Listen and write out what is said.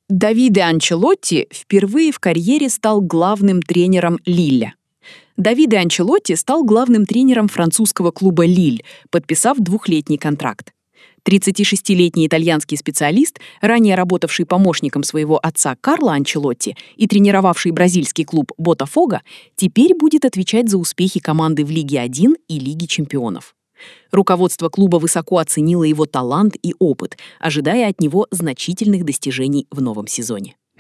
Давиде Анчелотти впервые в карьере стал главным тренером Лилля. Давиде Анчелотти стал главным тренером французского клуба «Лиль», подписав двухлетний контракт. 36-летний итальянский специалист, ранее работавший помощником своего отца Карло Анчелотти и тренировавший бразильский клуб «Ботафого», теперь будет отвечать за успехи команды в Лиге 1 и Лиге чемпионов. Руководство клуба высоко оценило его талант и опыт, ожидая от него значительных достижений в новом сезоне.